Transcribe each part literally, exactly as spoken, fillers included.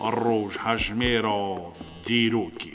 روش هجمه را دیروکی.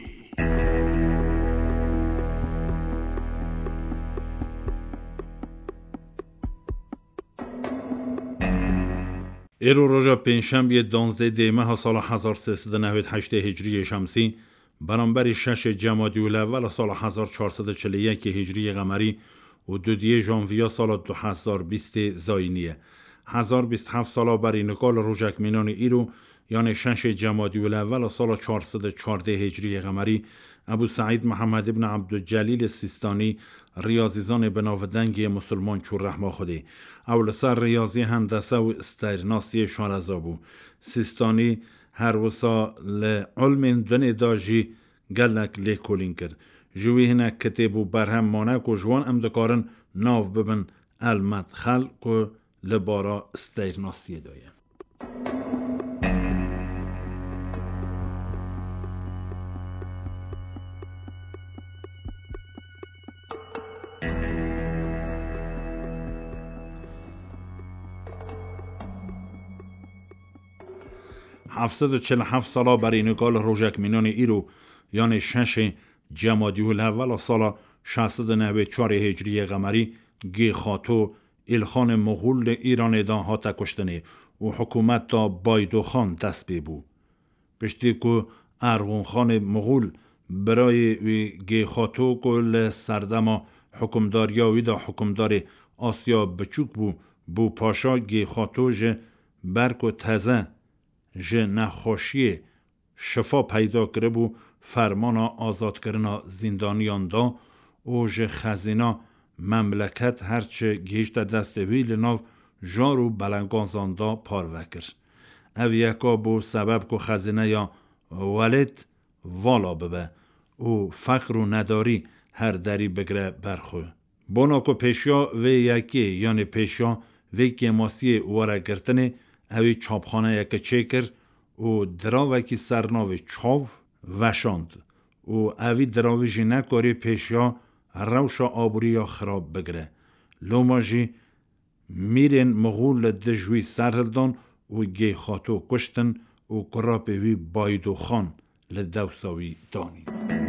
ایرو روژا پنجشنبه دانزده دی ماه سال هزار و سیصد و نود و هشت هجری شمسی برابر شش جمادی الاول سال هزار و چهارصد و چهل و یک هجری قمری و دو دی ژانویه سال دو هزار و بیست زاینیه. هزار و بیست و هفت سال بر نکال روژک مینان ایرو یعنی شش جمادی الاول سال چهارصد و چهارده هجری قمری ابو سعید محمد ابن عبدالجلیل سیستانی ریاضیزان بناودنگی مسلمان چور رحمه خوده اول سر ریاضی هندسه و استرناسی شارزا بو. سیستانی هر وسا لعلم دن داجی گلک لیکولین کرد. جوی هنه کتب و برهم مانک و جوان امدکارن ناو ببن المدخل که لبارا استرناسی دایم. هفتصد و چهل و هفت سالا برای نکال روژک مینان ایرو یعنی شش جمادی الاول سال ششصد و نود و چهار هجری قمری گی خاتو الخان مغول ایران دا ها کشتنه و حکومت دا بایدو خان دست بی بو. پشتی که ارغون خان مغول برای گی خاتو کل سردما حکمداریا دا حکمدار آسیا بچوک بو بو پاشا گی خاتو جه برک و تزه جه نخوشی شفا پیدا کرده بو فرمانا آزاد کرنا زندانیان دا و جه خزینا مملکت هرچه گیشت دست ویل ناو جارو بلنگانزان دا پار وکر. او یکا بو سبب که خزینه یا ولد والا ببه و فقر و نداری هر دری بگره برخو. بونا که پیشیا و یکی یعنی پیشیا و کماسی واره گرتنه اوی چاپخانه یک چیکر و دراوکی سرناوی چاو وشاند و اوی دراوی جی نکاری پیشیا روشا آبوری یا خراب بگره. لوما جی میرین مغول دجوی سرهلدان و گی خاتو کشتن و قرابوی بایدو خان لدوساوی دانی.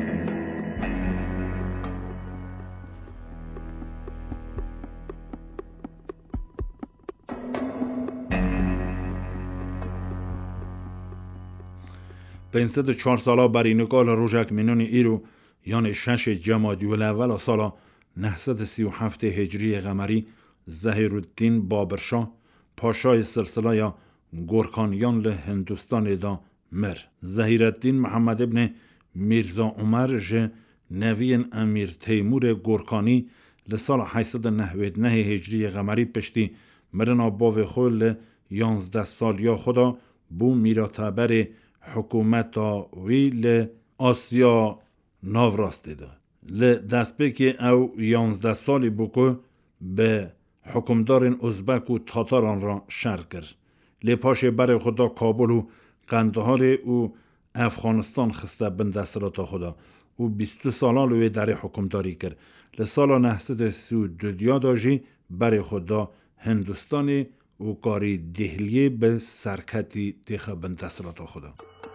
پنجصد و چهار سالا برای نکال روژک مینان ایرو یعنی شش جمادی الاول سال نهصد و سی و هفت هجری قمری ظهیرالدین بابرشاه پاشای سلسله یا گورکانیان له هندوستان دا مر. ظهیرالدین محمد ابن میرزا عمر جه نوین امیر تیمور گورکانی لسال هشتصد و نود و نه هجری قمری پشتی مرنا باو خول له یازده سال یا خدا بو میراتبر حکومت وی ل آسیا ناو راسته ده. ل دست که او یازده سالی بو به حکمدارن ازبک و تاتاران را شر کرد. ل پاش بر خدا کابل و قندهار و افغانستان خسته بند دسترات خدا و بیست سالان وی در حکمداری کرد. ل سال نهصد و سی و دو داجی بر خدا هندوستانی و کاری دهلیه به سرکتی تیخ بند دسترات خدا.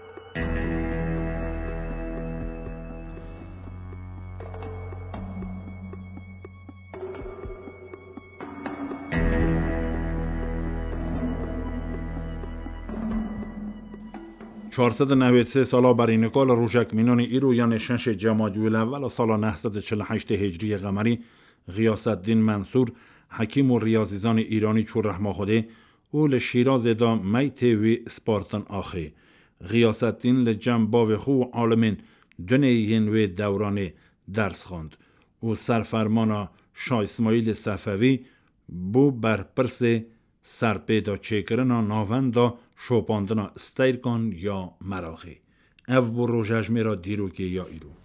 چهارصد و نود و سه سالا برای نکال روژک مینان ایرو یعنی شش جمادی الاول سال نهصد و چهل و هشت هجری قمری غیاث الدین منصور حکیم و ریاضیزان ایرانی چور رحمه خوده او لشیراز دا میت و سپارتن آخه. غیاث الدین لجم باو خو عالمین دنیین و دورانه درس خواند و سرفرمانا شاه اسماعیل صفوی بو بر پرس سرپیدا چیکرنا ناوندا شوپاندنا استیرکان یا مراخی. او بو روژجمی را دیرو که یا ایرو.